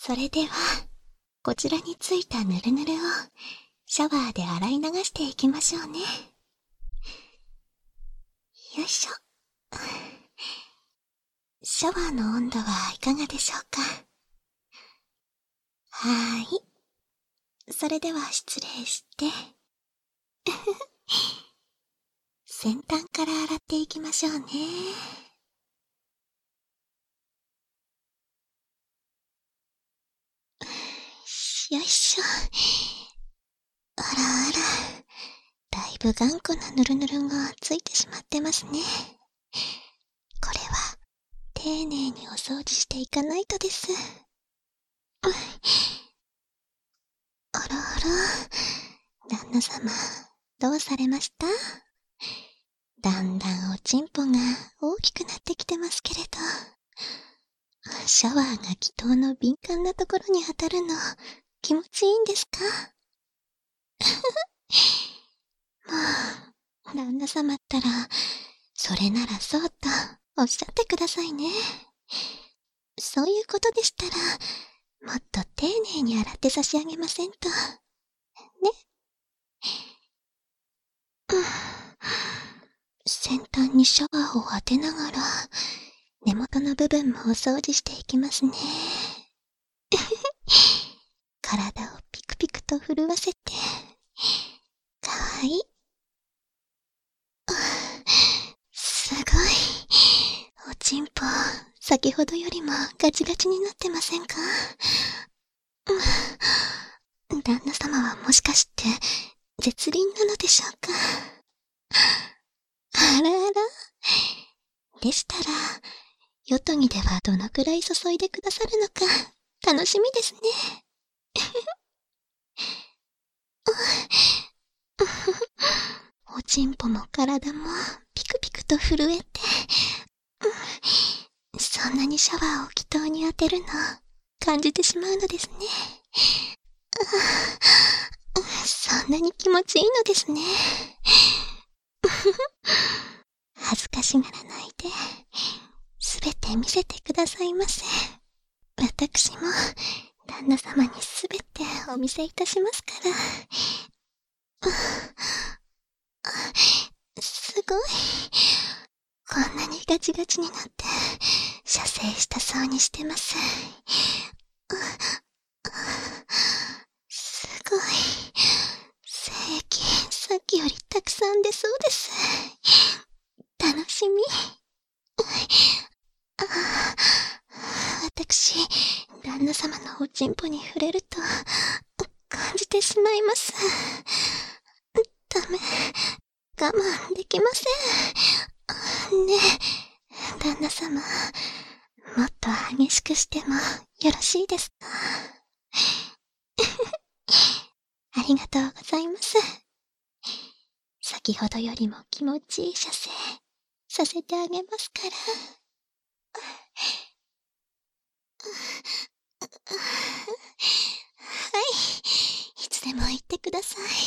それでは、こちらについたヌルヌルをシャワーで洗い流していきましょうね。よいしょ。シャワーの温度はいかがでしょうか？はーい。それでは失礼して。先端から洗っていきましょうね。よいしょ。あらあら。だいぶ頑固なヌルヌルがついてしまってますね。これは、丁寧にお掃除していかないとです。あらあら。旦那様、どうされました？だんだんおちんぽが大きくなってきてますけれど。シャワーが気筒の敏感なところに当たるの、気持ちいいんですか？もう、旦那様ったら、それならそうとおっしゃってくださいね。そういうことでしたら、もっと丁寧に洗って差し上げませんと。ね。先端にシャワーを当てながら、根元の部分もお掃除していきますね。体をピクピクと震わせて、かわいい。すごい。おちんぽ、先ほどよりもガチガチになってませんか？旦那様はもしかして、絶倫なのでしょうか？あらあら。でしたら、ヨトギではどのくらい注いでくださるのか、楽しみですね。おちんぽも体もピクピクと震えて、そんなにシャワーを気筒に当てるの感じてしまうのですね。そんなに気持ちいいのですね。恥ずかしがらないで、すべて見せてくださいませ。私も旦那様にすべてお見せいたしますから。すごい。こんなにガチガチになって射精したそうにしてます。すごい。精液さっきよりたくさん出そうです。楽しみ。私、旦那様のおちんぽに触れると感じてしまいます。ダメ、我慢できません。ねえ、旦那様、もっと激しくしてもよろしいですか？ありがとうございます。先ほどよりも気持ちいい射精させてあげますから。はい、いつでも言ってください。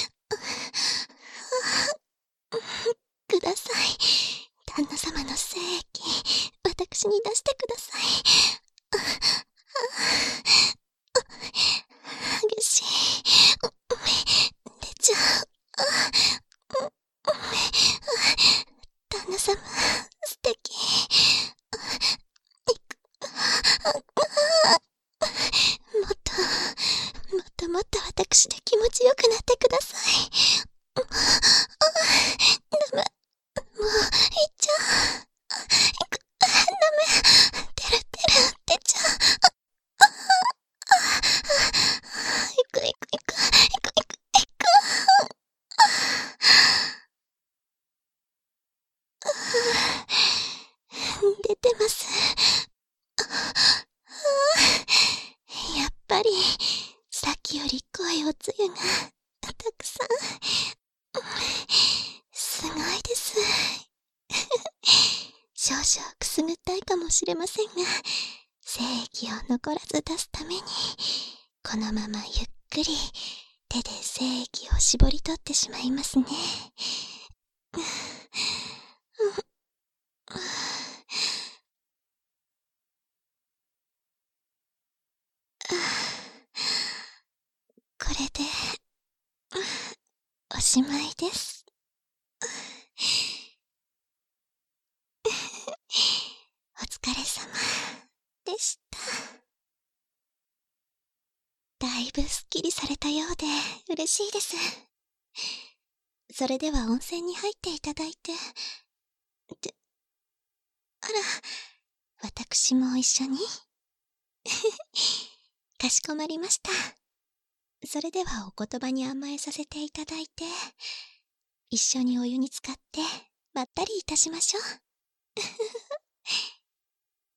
ください。旦那様の精液、私に出してください。激しい。出ちゃう。旦那様、素敵。もっともっと私で気持ちよくなってください。ダメ。もう、いっちゃう。ダメ。出ちゃう。行く。出てます。やっぱり、さっきより濃いおつゆが、たくさん。すごいです。少々くすぐったいかもしれませんが、精液を残らず出すために、このままゆっくり手で精液を絞り取ってしまいますね。 これで、おしまいです。お疲れ様でした。だいぶすっきりされたようで嬉しいです。それでは温泉に入っていただいて、あら、私も一緒にかしこまりました。それではお言葉に甘えさせていただいて、一緒にお湯に浸かってまったりいたしましょう。